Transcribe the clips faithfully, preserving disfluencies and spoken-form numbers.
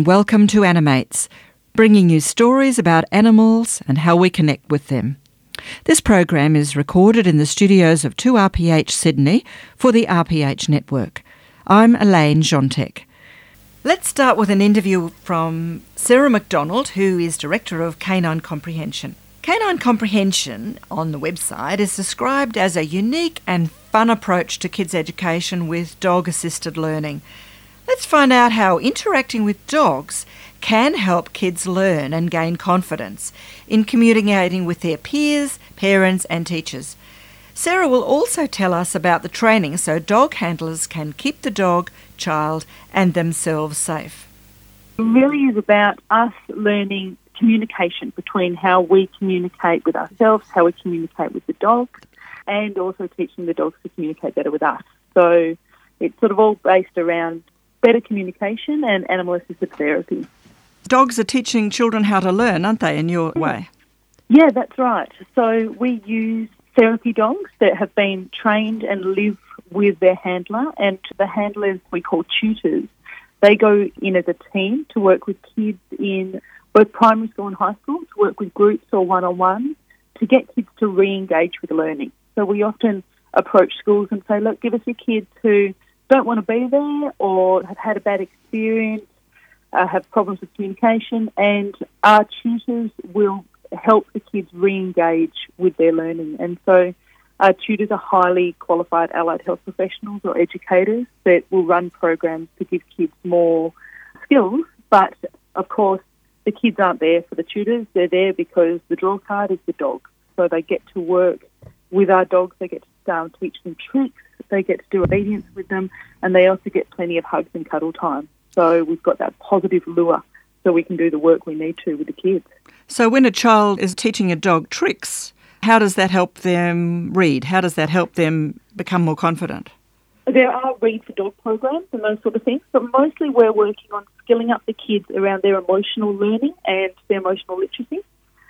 welcome to Animates, bringing you stories about animals and how we connect with them. This program is recorded in the studios of two R P H Sydney for the R P H Network. I'm Elaine Jontek. Let's start with an interview from Sarah McDonald, who is Director of Canine Comprehension. Canine Comprehension on the website is described as a unique and fun approach to kids' education with dog-assisted learning. Let's find out how interacting with dogs can help kids learn and gain confidence in communicating with their peers, parents and teachers. Sarah will also tell us about the training so dog handlers can keep the dog, child and themselves safe. It really is about us learning communication between how we communicate with ourselves, how we communicate with the dog, and also teaching the dogs to communicate better with us. So it's sort of all based around better communication and animal-assisted therapy. Dogs are teaching children how to learn, aren't they, in your way? Yeah, that's right. So we use therapy dogs that have been trained and live with their handler, and the handlers we call tutors. They go in as a team to work with kids in both primary school and high school, to work with groups or one-on-one, to get kids to re-engage with learning. So we often approach schools and say, look, give us your kids who don't want to be there or have had a bad experience, uh, have problems with communication, and our tutors will help the kids re-engage with their learning. And so our tutors are highly qualified allied health professionals or educators that will run programs to give kids more skills. But, of course, the kids aren't there for the tutors. They're there because the draw card is the dog. So they get to work with our dogs. They get to um, teach them tricks. They get to do obedience with them, and they also get plenty of hugs and cuddle time. So we've got that positive lure so we can do the work we need to with the kids. So when a child is teaching a dog tricks, how does that help them read? How does that help them become more confident? There are Read for Dog programs and those sort of things, but mostly we're working on skilling up the kids around their emotional learning and their emotional literacy.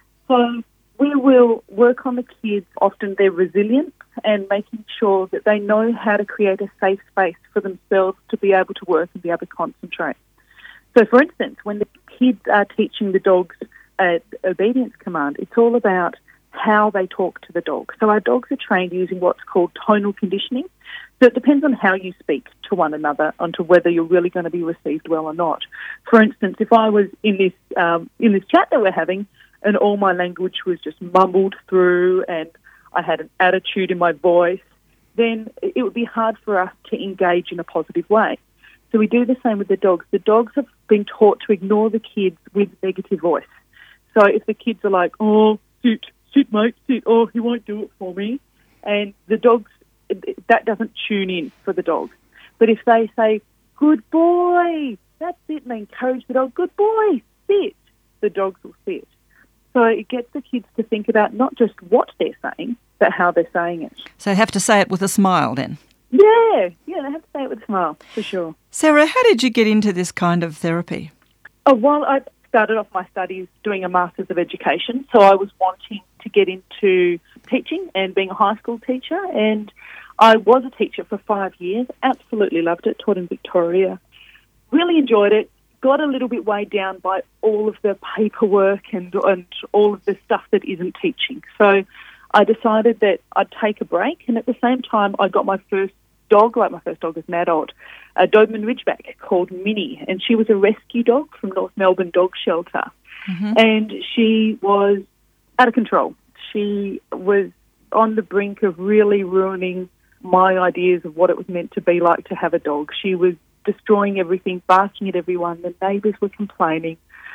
So we will work on the kids, often their resilience, and making sure that they know how to create a safe space for themselves to be able to work and be able to concentrate. So, for instance, when the kids are teaching the dogs an obedience command, it's all about how they talk to the dog. So our dogs are trained using what's called tonal conditioning. So it depends on how you speak to one another, onto whether you're really going to be received well or not. For instance, if I was in this um, in this chat that we're having, and all my language was just mumbled through and I had an attitude in my voice, then it would be hard for us to engage in a positive way. So we do the same with the dogs. The dogs have been taught to ignore the kids with negative voice. So if the kids are like, oh, sit, sit, mate, sit, oh, he won't do it for me, and the dogs, that doesn't tune in for the dogs. But if they say, good boy, that's it, and they encourage the dog, good boy, sit, the dogs will sit. So it gets the kids to think about not just what they're saying, but how they're saying it. So you have to say it with a smile then? Yeah, yeah, they have to say it with a smile, for sure. Sarah, how did you get into this kind of therapy? Oh, well, I started off my studies doing a Masters of Education, so I was wanting to get into teaching and being a high school teacher, and I was a teacher for five years, absolutely loved it, taught in Victoria, really enjoyed it. Got a little bit weighed down by all of the paperwork and, and all of the stuff that isn't teaching. So I decided that I'd take a break, and at the same time I got my first dog, like my first dog as an adult, a Doberman Ridgeback called Minnie, and she was a rescue dog from North Melbourne Dog Shelter. Mm-hmm. And she was out of control. She was on the brink of really ruining my ideas of what it was meant to be like to have a dog. She was destroying everything, barking at everyone. The neighbours were complaining.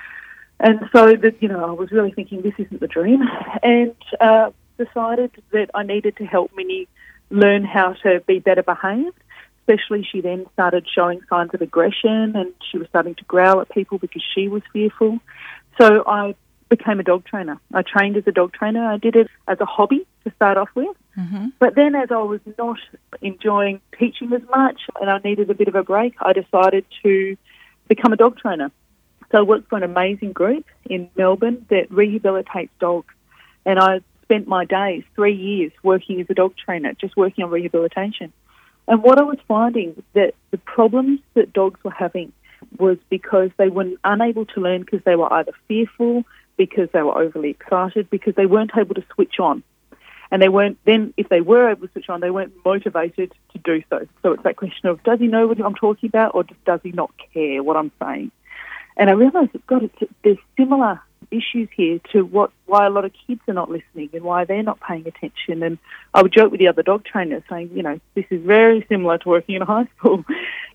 And so, that you know, I was really thinking, this isn't the dream. And uh, decided that I needed to help Minnie learn how to be better behaved. Especially she then started showing signs of aggression, and she was starting to growl at people because she was fearful. So I became a dog trainer. I trained as a dog trainer. I did it as a hobby to start off with. Mm-hmm. But then as I was not enjoying teaching as much and I needed a bit of a break, I decided to become a dog trainer. So I worked for an amazing group in Melbourne that rehabilitates dogs. And I spent my days, three years, working as a dog trainer, just working on rehabilitation. And what I was finding that the problems that dogs were having was because they were unable to learn because they were either fearful, because they were overly excited, because they weren't able to switch on. And they weren't, then if they were able to switch on, they weren't motivated to do so. So it's that question of, does he know what I'm talking about, or does he not care what I'm saying? And I realised, God, it's, there's similar issues here to what why a lot of kids are not listening and why they're not paying attention. And I would joke with the other dog trainers saying, you know, this is very similar to working in a high school.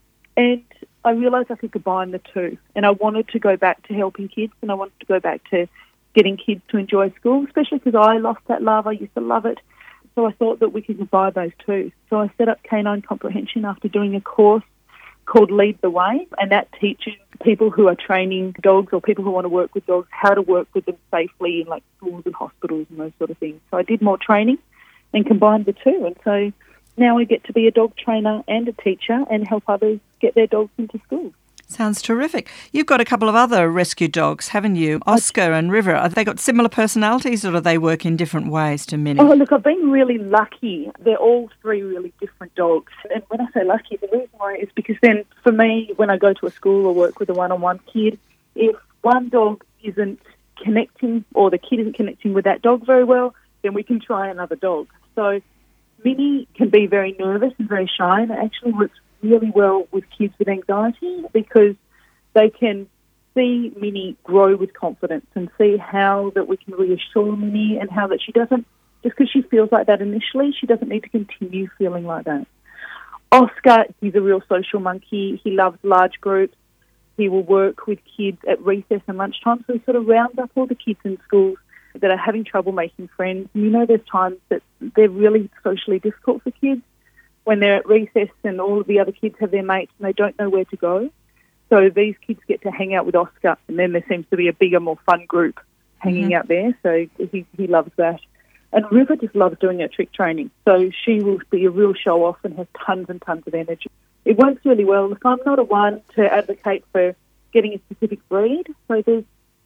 And I realised I could combine the two. And I wanted to go back to helping kids, and I wanted to go back to getting kids to enjoy school, especially because I lost that love. I used to love it. So I thought that we could combine those two. So I set up Canine Comprehension after doing a course called Lead the Way, and that teaches people who are training dogs or people who want to work with dogs how to work with them safely in like schools and hospitals and those sort of things. So I did more training and combined the two. And so now I get to be a dog trainer and a teacher and help others get their dogs into schools. Sounds terrific. You've got a couple of other rescue dogs, haven't you? Oscar and River. Have they got similar personalities, or do they work in different ways to Minnie? Oh, look, I've been really lucky. They're all three really different dogs. And when I say lucky, the reason why is because then for me, when I go to a school or work with a one-on-one kid, if one dog isn't connecting or the kid isn't connecting with that dog very well, then we can try another dog. So Minnie can be very nervous and very shy, and it actually works really well with kids with anxiety because they can see Minnie grow with confidence and see how that we can reassure Minnie and how that she doesn't, just because she feels like that initially, she doesn't need to continue feeling like that. Oscar, he's a real social monkey. He loves large groups. He will work with kids at recess and lunchtime, so he sort of rounds up all the kids in schools that are having trouble making friends. And you know there's times that they're really socially difficult for kids, when they're at recess and all of the other kids have their mates and they don't know where to go. So these kids get to hang out with Oscar, and then there seems to be a bigger, more fun group hanging mm-hmm. out there. So he, he loves that. And River just loves doing her trick training. So she will be a real show-off and has tons and tons of energy. It works really well. Look, I'm not a one to advocate for getting a specific breed. So there's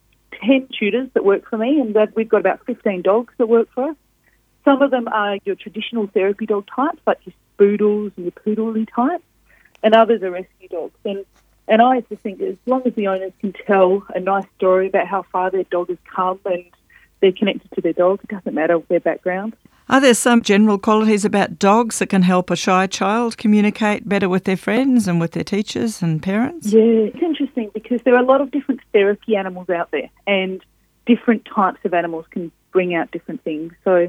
ten tutors that work for me, and that we've got about fifteen dogs that work for us. Some of them are your traditional therapy dog types, like your Spoodles and your Poodle-y types, and others are rescue dogs. And and I just think as long as the owners can tell a nice story about how far their dog has come and they're connected to their dog, it doesn't matter their background. Are there some general qualities about dogs that can help a shy child communicate better with their friends and with their teachers and parents? Yeah, it's interesting because there are a lot of different therapy animals out there, and different types of animals can bring out different things. So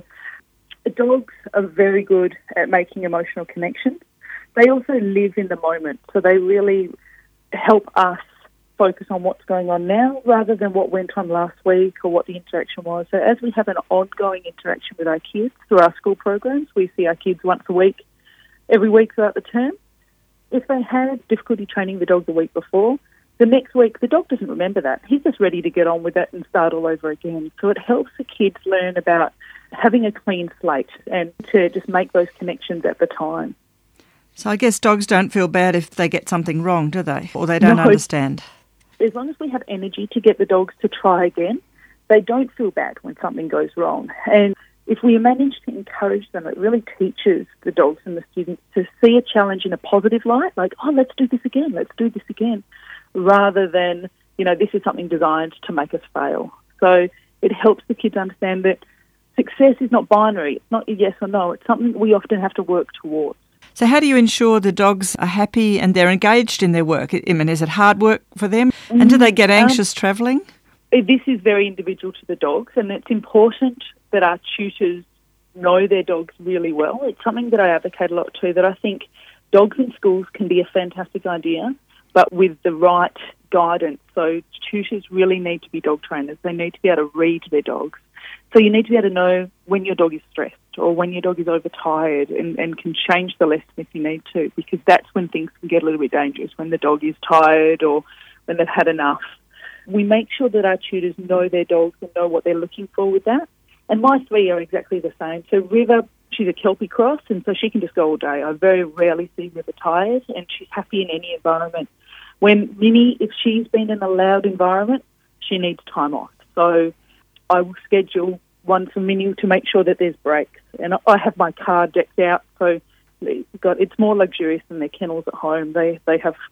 dogs are very good at making emotional connections. They also live in the moment, so they really help us focus on what's going on now rather than what went on last week or what the interaction was. So as we have an ongoing interaction with our kids through our school programs, we see our kids once a week, every week throughout the term. If they had difficulty training the dog the week before, the next week the dog doesn't remember that. He's just ready to get on with it and start all over again. So it helps the kids learn about having a clean slate and to just make those connections at the time. So I guess dogs don't feel bad if they get something wrong, do they? Or they don't no. understand? As long as we have energy to get the dogs to try again, they don't feel bad when something goes wrong. And if we manage to encourage them, it really teaches the dogs and the students to see a challenge in a positive light, like, oh, let's do this again, let's do this again, rather than, you know, this is something designed to make us fail. So it helps the kids understand that success is not binary. It's not a yes or no. It's something we often have to work towards. So how do you ensure the dogs are happy and they're engaged in their work? I mean, is it hard work for them? And do they get anxious um, travelling? This is very individual to the dogs, and it's important that our tutors know their dogs really well. It's something that I advocate a lot too, that I think dogs in schools can be a fantastic idea, but with the right guidance. So tutors really need to be dog trainers. They need to be able to read their dogs. So you need to be able to know when your dog is stressed or when your dog is overtired, and, and can change the lesson if you need to, because that's when things can get a little bit dangerous, when the dog is tired or when they've had enough. We make sure that our tutors know their dogs and know what they're looking for with that. And my three are exactly the same. So River, she's a Kelpie cross, and so she can just go all day. I very rarely see River tired, and she's happy in any environment. When Minnie, if she's been in a loud environment, she needs time off. So I will schedule one for Minnie to make sure that there's breaks. And I have my car decked out, so got, it's more luxurious than their kennels at home. They they have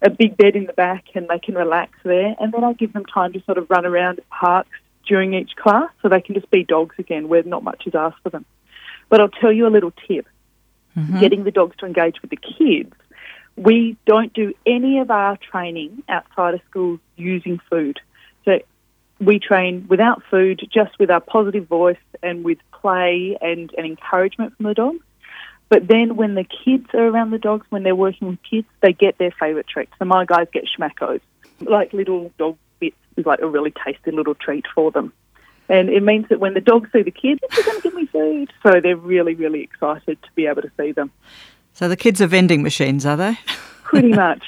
a big bed in the back and they can relax there. And then I give them time to sort of run around parks during each class so they can just be dogs again where not much is asked for them. But I'll tell you a little tip. Mm-hmm. Getting the dogs to engage with the kids. We don't do any of our training outside of school using food. So we train without food, just with our positive voice and with play and, and encouragement from the dogs. But then when the kids are around the dogs, when they're working with kids, they get their favourite treats. So my guys get schmackos, like little dog bits, is like a really tasty little treat for them. And it means that when the dogs see the kids, they're going to give me food. So they're really, really excited to be able to see them. So the kids are vending machines, are they? Pretty much.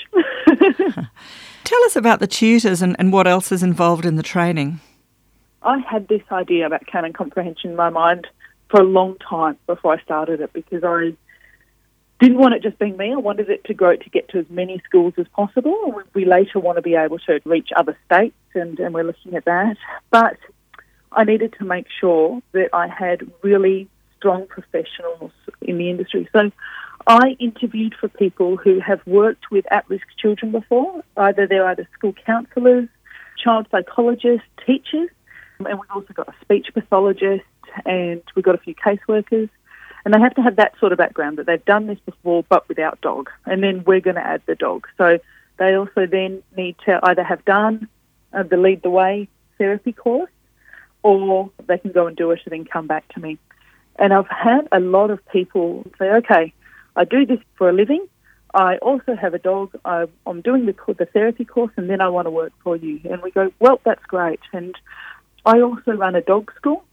Tell us about the tutors and, and what else is involved in the training. I had this idea about canon comprehension in my mind for a long time before I started it, because I didn't want it just being me. I wanted it to grow to get to as many schools as possible. We later want to be able to reach other states, and, and we're looking at that. But I needed to make sure that I had really strong professionals in the industry. So I interviewed for people who have worked with at-risk children before. Either they're either school counsellors, child psychologists, teachers, and we've also got a speech pathologist, and we've got a few caseworkers. And they have to have that sort of background, that they've done this before but without dog. And then we're going to add the dog. So they also then need to either have done uh, the Lead the Way therapy course, or they can go and do it and then come back to me. And I've had a lot of people say, okay, I do this for a living. I also have a dog. I, I'm doing the, the therapy course, and then I want to work for you. And we go, well, that's great. And I also run a dog school.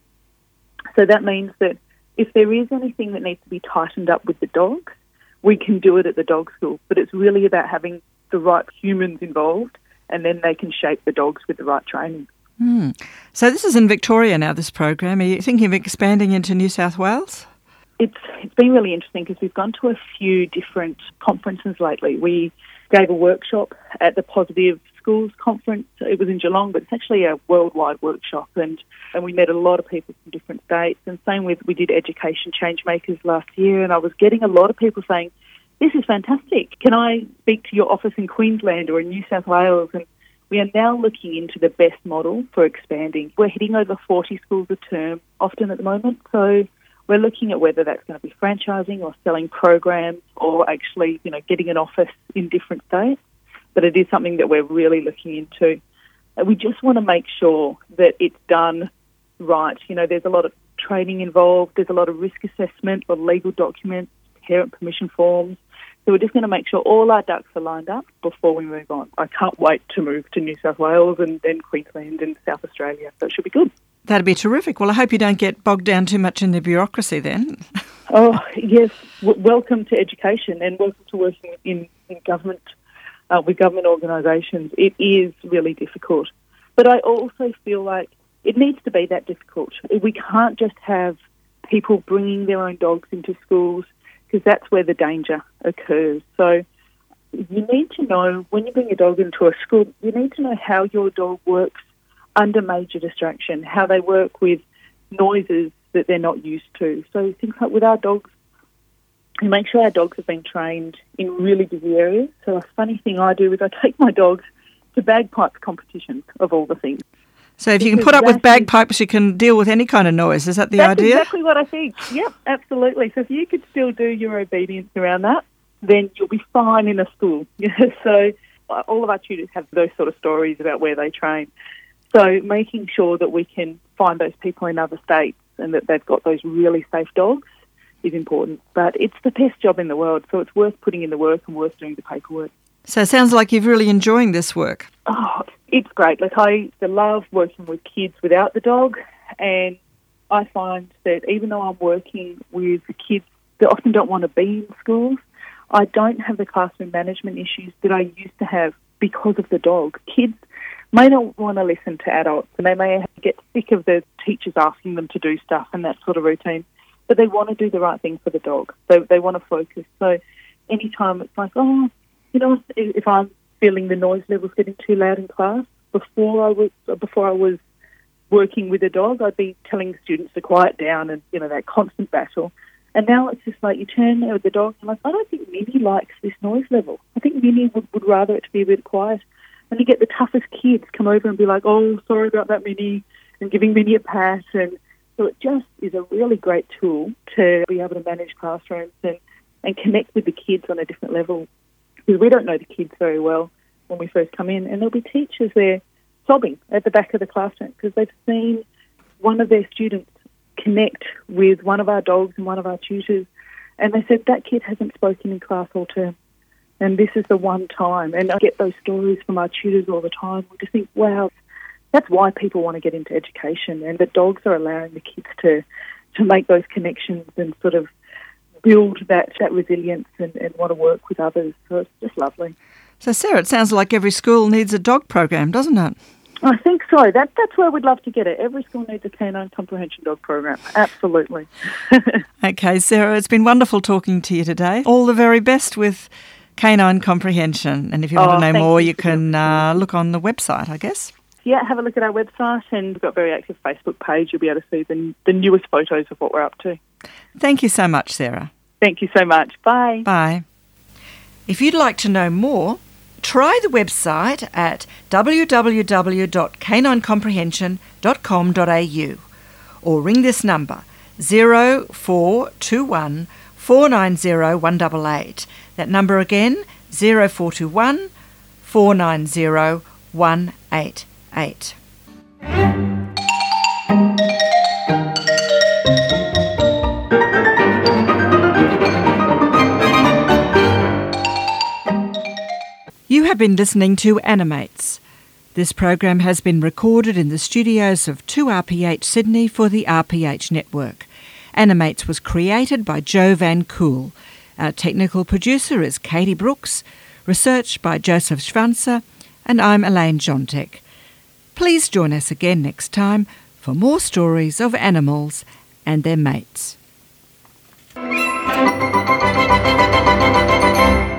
So that means that if there is anything that needs to be tightened up with the dogs, we can do it at the dog school. But it's really about having the right humans involved, and then they can shape the dogs with the right training. Mm. So this is in Victoria now, this program. Are you thinking of expanding into New South Wales? It's It's been really interesting because we've gone to a few different conferences lately. We gave a workshop at the Positive Schools Conference. It was in Geelong, but it's actually a worldwide workshop, and, and we met a lot of people from different states. And same with, we did Education Changemakers last year, and I was getting a lot of people saying, this is fantastic. Can I speak to your office in Queensland or in New South Wales? And we are now looking into the best model for expanding. We're hitting over forty schools a term, often at the moment, so we're looking at whether that's going to be franchising or selling programs or actually, you know, getting an office in different states. But it is something that we're really looking into. And we just want to make sure that it's done right. You know, there's a lot of training involved, there's a lot of risk assessment, a lot of legal documents, parent permission forms. So we're just going to make sure all our ducks are lined up before we move on. I can't wait to move to New South Wales and then Queensland and South Australia, so it should be good. That'd be terrific. Well, I hope you don't get bogged down too much in the bureaucracy then. Oh, yes. W- welcome to education and welcome to working in, in government, uh, with government organisations. It is really difficult. But I also feel like it needs to be that difficult. We can't just have people bringing their own dogs into schools, because that's where the danger occurs. So you need to know, when you bring a dog into a school, you need to know how your dog works under major distraction, how they work with noises that they're not used to. So things like with our dogs, we make sure our dogs have been trained in really busy areas. So a funny thing I do is I take my dogs to bagpipes competitions, of all the things. So if you can put up with bagpipes, you can deal with any kind of noise. Is that the That's idea? That's exactly what I think. Yep, absolutely. So if you could still do your obedience around that, then you'll be fine in a school. So all of our tutors have those sort of stories about where they train. So making sure that we can find those people in other states and that they've got those really safe dogs is important. But it's the best job in the world, so it's worth putting in the work and worth doing the paperwork. So it sounds like you're really enjoying this work. Oh, it's great. Like I love working with kids without the dog, and I find that even though I'm working with kids that often don't want to be in schools, I don't have the classroom management issues that I used to have because of the dog. Kids may not want to listen to adults, and they may get sick of the teachers asking them to do stuff and that sort of routine, but they want to do the right thing for the dog. They, they want to focus. So anytime it's like, oh, you know, if I'm feeling the noise levels getting too loud in class, before I was before I was working with a dog, I'd be telling students to quiet down and, you know, that constant battle. And now it's just like you turn with the dog and like, I don't think Minnie likes this noise level. I think Minnie would, would rather it to be a bit quiet. And you get the toughest kids come over and be like, oh, sorry about that, Minnie, and giving Minnie a pat. And so it just is a really great tool to be able to manage classrooms and, and connect with the kids on a different level. Because we don't know the kids very well when we first come in. And there'll be teachers there sobbing at the back of the classroom because they've seen one of their students connect with one of our dogs and one of our tutors. And they said, that kid hasn't spoken in class all term. And this is the one time. And I get those stories from our tutors all the time. We just think, wow, that's why people want to get into education. And the dogs are allowing the kids to, to make those connections and sort of build that, that resilience and, and want to work with others. So it's just lovely. So, Sarah, it sounds like every school needs a dog program, doesn't it? I think so. That That's where we'd love to get it. Every school needs a canine comprehension dog program. Absolutely. Okay, Sarah, it's been wonderful talking to you today. All the very best with canine comprehension. And if you want oh, to know more, you, you can uh, look on the website, I guess. Yeah, have a look at our website, and we've got a very active Facebook page. You'll be able to see the, the newest photos of what we're up to. Thank you so much, Sarah. Thank you so much. Bye. Bye. If you'd like to know more, try the website at w w w dot canine comprehension dot com dot a u or ring this number zero four two one four nine zero one eight eight. That number again, zero four two one four nine zero one eight eight. You have been listening to Animates. This program has been recorded in the studios of two R P H Sydney for the R P H network. Animates was created by Joe Van Kool. Our technical producer is Katie Brooks, research by Joseph Schwanzer, and I'm Elaine Jontek. Please join us again next time for more stories of animals and their mates.